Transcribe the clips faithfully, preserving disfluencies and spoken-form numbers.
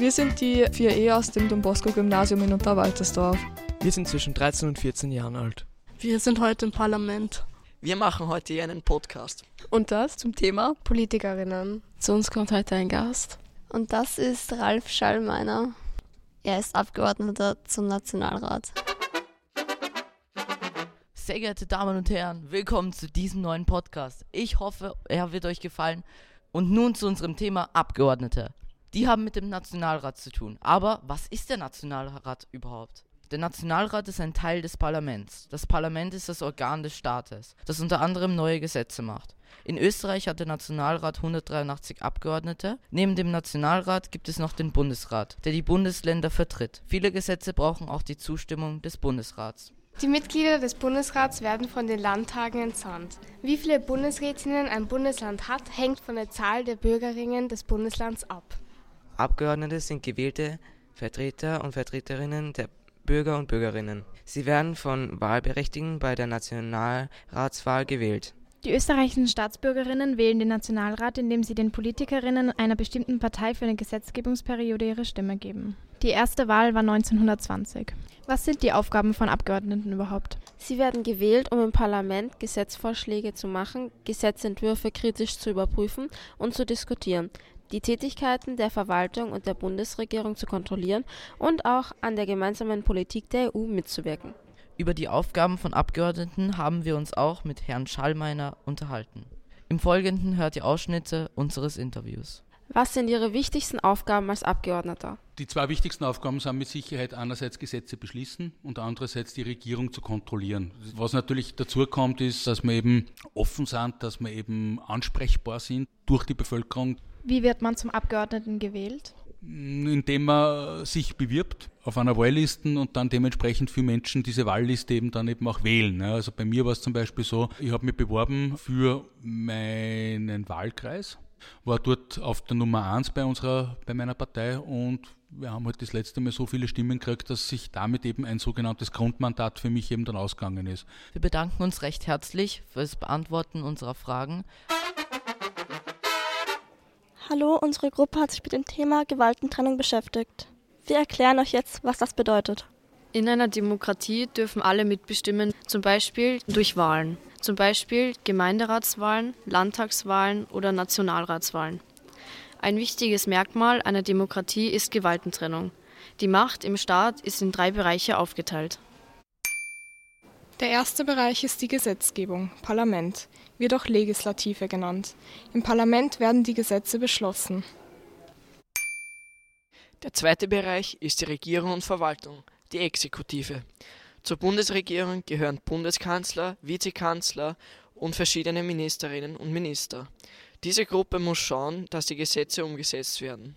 Wir sind die vier E aus dem Don Bosco Gymnasium in Unterwaltersdorf. Wir sind zwischen dreizehn und vierzehn Jahren alt. Wir sind heute im Parlament. Wir machen heute hier einen Podcast. Und das zum Thema Politikerinnen. Zu uns kommt heute ein Gast. Und das ist Ralf Schallmeiner. Er ist Abgeordneter zum Nationalrat. Sehr geehrte Damen und Herren, willkommen zu diesem neuen Podcast. Ich hoffe, er wird euch gefallen. Und nun zu unserem Thema Abgeordnete. Die haben mit dem Nationalrat zu tun. Aber was ist der Nationalrat überhaupt? Der Nationalrat ist ein Teil des Parlaments. Das Parlament ist das Organ des Staates, das unter anderem neue Gesetze macht. In Österreich hat der Nationalrat hundertdreiundachtzig Abgeordnete. Neben dem Nationalrat gibt es noch den Bundesrat, der die Bundesländer vertritt. Viele Gesetze brauchen auch die Zustimmung des Bundesrats. Die Mitglieder des Bundesrats werden von den Landtagen entsandt. Wie viele Bundesrätinnen ein Bundesland hat, hängt von der Zahl der Bürgerinnen des Bundeslands ab. Abgeordnete sind gewählte Vertreter und Vertreterinnen der Bürger und Bürgerinnen. Sie werden von Wahlberechtigten bei der Nationalratswahl gewählt. Die österreichischen Staatsbürgerinnen wählen den Nationalrat, indem sie den Politikerinnen einer bestimmten Partei für eine Gesetzgebungsperiode ihre Stimme geben. Die erste Wahl war neunzehnhundertzwanzig. Was sind die Aufgaben von Abgeordneten überhaupt? Sie werden gewählt, um im Parlament Gesetzvorschläge zu machen, Gesetzentwürfe kritisch zu überprüfen und zu diskutieren, die Tätigkeiten der Verwaltung und der Bundesregierung zu kontrollieren und auch an der gemeinsamen Politik der E U mitzuwirken. Über die Aufgaben von Abgeordneten haben wir uns auch mit Herrn Schallmeiner unterhalten. Im Folgenden hört ihr Ausschnitte unseres Interviews. Was sind Ihre wichtigsten Aufgaben als Abgeordneter? Die zwei wichtigsten Aufgaben sind mit Sicherheit einerseits Gesetze beschließen und andererseits die Regierung zu kontrollieren. Was natürlich dazu kommt, ist, dass wir eben offen sind, dass wir eben ansprechbar sind durch die Bevölkerung. Wie wird man zum Abgeordneten gewählt? Indem man sich bewirbt auf einer Wahlliste und dann dementsprechend für Menschen diese Wahlliste eben dann eben auch wählen. Also bei mir war es zum Beispiel so, ich habe mich beworben für meinen Wahlkreis, war dort auf der Nummer eins bei unserer, bei meiner Partei und wir haben halt das letzte Mal so viele Stimmen gekriegt, dass sich damit eben ein sogenanntes Grundmandat für mich eben dann ausgegangen ist. Wir bedanken uns recht herzlich für das Beantworten unserer Fragen. Hallo, unsere Gruppe hat sich mit dem Thema Gewaltentrennung beschäftigt. Wir erklären euch jetzt, was das bedeutet. In einer Demokratie dürfen alle mitbestimmen, zum Beispiel durch Wahlen. Zum Beispiel Gemeinderatswahlen, Landtagswahlen oder Nationalratswahlen. Ein wichtiges Merkmal einer Demokratie ist Gewaltentrennung. Die Macht im Staat ist in drei Bereiche aufgeteilt. Der erste Bereich ist die Gesetzgebung, Parlament, wird auch Legislative genannt. Im Parlament werden die Gesetze beschlossen. Der zweite Bereich ist die Regierung und Verwaltung, die Exekutive. Zur Bundesregierung gehören Bundeskanzler, Vizekanzler und verschiedene Ministerinnen und Minister. Diese Gruppe muss schauen, dass die Gesetze umgesetzt werden.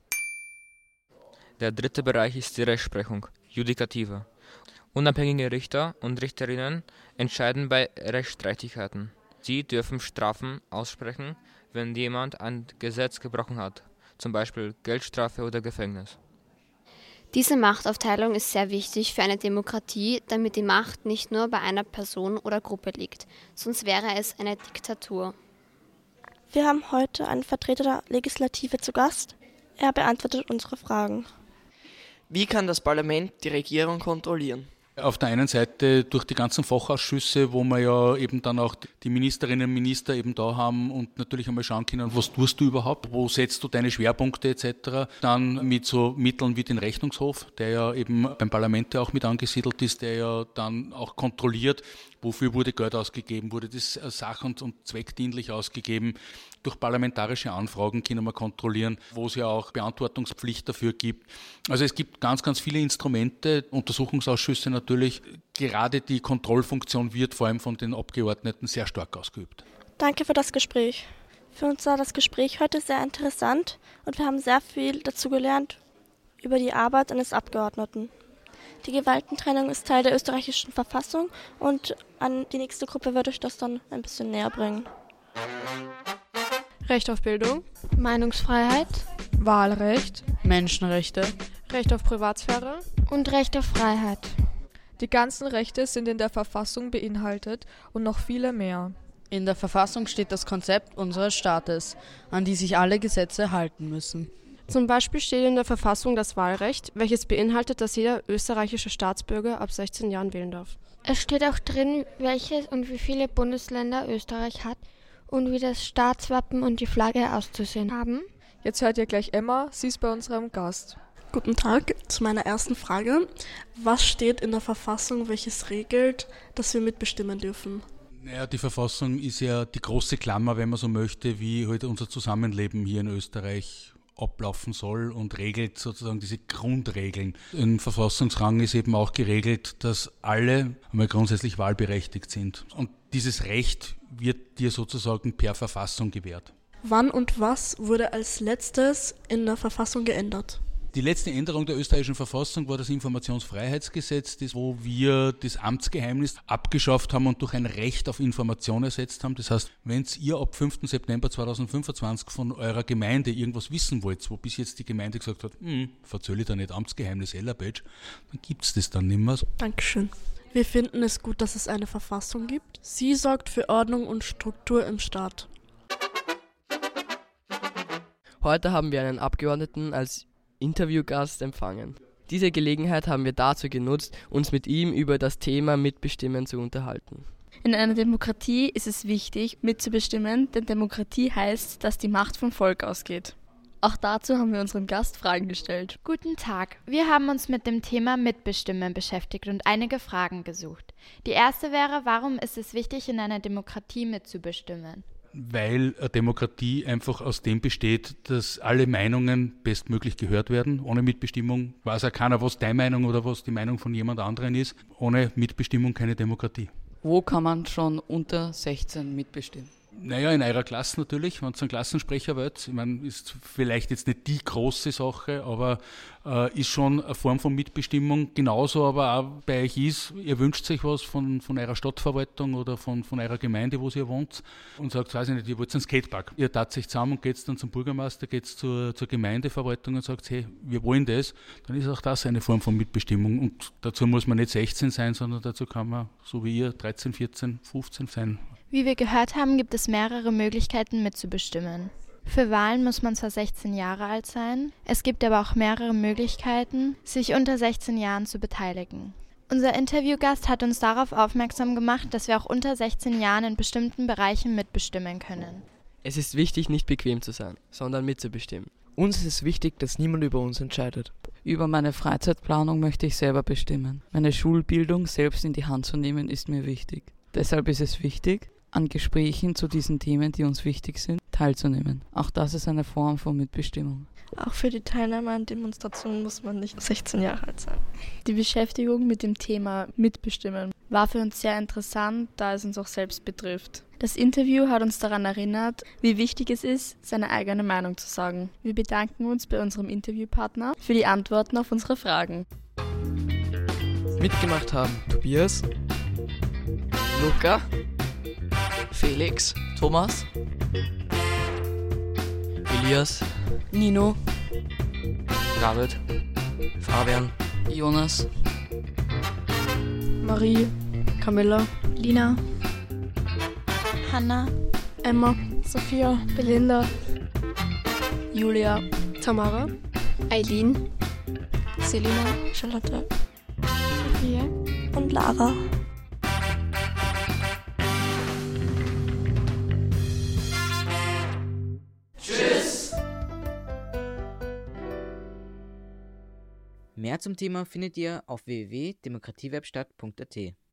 Der dritte Bereich ist die Rechtsprechung, Judikative. Unabhängige Richter und Richterinnen entscheiden bei Rechtsstreitigkeiten. Sie dürfen Strafen aussprechen, wenn jemand ein Gesetz gebrochen hat, zum Beispiel Geldstrafe oder Gefängnis. Diese Machtaufteilung ist sehr wichtig für eine Demokratie, damit die Macht nicht nur bei einer Person oder Gruppe liegt, sonst wäre es eine Diktatur. Wir haben heute einen Vertreter der Legislative zu Gast. Er beantwortet unsere Fragen. Wie kann das Parlament die Regierung kontrollieren? Auf der einen Seite durch die ganzen Fachausschüsse, wo wir ja eben dann auch die Ministerinnen und Minister eben da haben und natürlich einmal schauen können, was tust du überhaupt, wo setzt du deine Schwerpunkte et cetera. Dann mit so Mitteln wie den Rechnungshof, der ja eben beim Parlament ja auch mit angesiedelt ist, der ja dann auch kontrolliert, wofür wurde Geld ausgegeben, wurde das sach- und, und zweckdienlich ausgegeben. Durch parlamentarische Anfragen können wir kontrollieren, wo es ja auch Beantwortungspflicht dafür gibt. Also es gibt ganz, ganz viele Instrumente, Untersuchungsausschüsse natürlich. Gerade die Kontrollfunktion wird vor allem von den Abgeordneten sehr stark ausgeübt. Danke für das Gespräch. Für uns war das Gespräch heute sehr interessant und wir haben sehr viel dazu gelernt über die Arbeit eines Abgeordneten. Die Gewaltentrennung ist Teil der österreichischen Verfassung und an die nächste Gruppe wird euch das dann ein bisschen näher bringen. Recht auf Bildung, Meinungsfreiheit, Wahlrecht, Menschenrechte, Recht auf Privatsphäre und Recht auf Freiheit. Die ganzen Rechte sind in der Verfassung beinhaltet und noch viele mehr. In der Verfassung steht das Konzept unseres Staates, an die sich alle Gesetze halten müssen. Zum Beispiel steht in der Verfassung das Wahlrecht, welches beinhaltet, dass jeder österreichische Staatsbürger ab sechzehn Jahren wählen darf. Es steht auch drin, welches und wie viele Bundesländer Österreich hat und wie das Staatswappen und die Flagge auszusehen haben. Jetzt hört ihr gleich Emma, sie ist bei unserem Gast. Guten Tag, zu meiner ersten Frage. Was steht in der Verfassung, welches regelt, dass wir mitbestimmen dürfen? Naja, die Verfassung ist ja die große Klammer, wenn man so möchte, wie heute unser Zusammenleben hier in Österreich ablaufen soll und regelt sozusagen diese Grundregeln. Im Verfassungsrang ist eben auch geregelt, dass alle einmal grundsätzlich wahlberechtigt sind. Und dieses Recht wird dir sozusagen per Verfassung gewährt. Wann und was wurde als letztes in der Verfassung geändert? Die letzte Änderung der österreichischen Verfassung war das Informationsfreiheitsgesetz, das, wo wir das Amtsgeheimnis abgeschafft haben und durch ein Recht auf Information ersetzt haben. Das heißt, wenn ihr ab fünften September zweitausendfünfundzwanzig von eurer Gemeinde irgendwas wissen wollt, wo bis jetzt die Gemeinde gesagt hat, hm, verzölle ich da nicht Amtsgeheimnis, Ella-Badge, dann gibt es das dann nicht mehr. Dankeschön. Wir finden es gut, dass es eine Verfassung gibt. Sie sorgt für Ordnung und Struktur im Staat. Heute haben wir einen Abgeordneten als Interviewgast empfangen. Diese Gelegenheit haben wir dazu genutzt, uns mit ihm über das Thema Mitbestimmen zu unterhalten. In einer Demokratie ist es wichtig, mitzubestimmen, denn Demokratie heißt, dass die Macht vom Volk ausgeht. Auch dazu haben wir unserem Gast Fragen gestellt. Guten Tag, wir haben uns mit dem Thema Mitbestimmen beschäftigt und einige Fragen gesucht. Die erste wäre, warum ist es wichtig, in einer Demokratie mitzubestimmen? Weil eine Demokratie einfach aus dem besteht, dass alle Meinungen bestmöglich gehört werden. Ohne Mitbestimmung weiß auch keiner, was deine Meinung oder was die Meinung von jemand anderen ist. Ohne Mitbestimmung keine Demokratie. Wo kann man schon unter sechzehn mitbestimmen? Naja, in eurer Klasse natürlich, wenn ihr einen Klassensprecher wollt. Ich meine, ist vielleicht jetzt nicht die große Sache, aber äh, ist schon eine Form von Mitbestimmung. Genauso aber auch bei euch ist, ihr wünscht euch was von, von eurer Stadtverwaltung oder von, von eurer Gemeinde, wo ihr wohnt und sagt, weiß ich nicht, ihr wollt einen Skatepark. Ihr tat sich zusammen und geht dann zum Bürgermeister, geht zur, zur Gemeindeverwaltung und sagt, hey, wir wollen das. Dann ist auch das eine Form von Mitbestimmung. Und dazu muss man nicht sechzehn sein, sondern dazu kann man, so wie ihr, dreizehn, vierzehn, fünfzehn sein. Wie wir gehört haben, gibt es mehrere Möglichkeiten mitzubestimmen. Für Wahlen muss man zwar sechzehn Jahre alt sein, es gibt aber auch mehrere Möglichkeiten, sich unter sechzehn Jahren zu beteiligen. Unser Interviewgast hat uns darauf aufmerksam gemacht, dass wir auch unter sechzehn Jahren in bestimmten Bereichen mitbestimmen können. Es ist wichtig, nicht bequem zu sein, sondern mitzubestimmen. Uns ist es wichtig, dass niemand über uns entscheidet. Über meine Freizeitplanung möchte ich selber bestimmen. Meine Schulbildung selbst in die Hand zu nehmen, ist mir wichtig. Deshalb ist es wichtig, an Gesprächen zu diesen Themen, die uns wichtig sind, teilzunehmen. Auch das ist eine Form von Mitbestimmung. Auch für die Teilnahme an Demonstrationen muss man nicht sechzehn Jahre alt sein. Die Beschäftigung mit dem Thema Mitbestimmen war für uns sehr interessant, da es uns auch selbst betrifft. Das Interview hat uns daran erinnert, wie wichtig es ist, seine eigene Meinung zu sagen. Wir bedanken uns bei unserem Interviewpartner für die Antworten auf unsere Fragen. Mitgemacht haben Tobias, Luca, Felix, Thomas, Elias, Nino, David, Fabian, Jonas, Marie, Camilla, Lina, Hanna, Emma, Sophia, Belinda, Julia, Tamara, Eileen, Selina, Charlotte, Sophia und Lara. Tschüss! Mehr zum Thema findet ihr auf w w w punkt demokratiewebstadt punkt a t.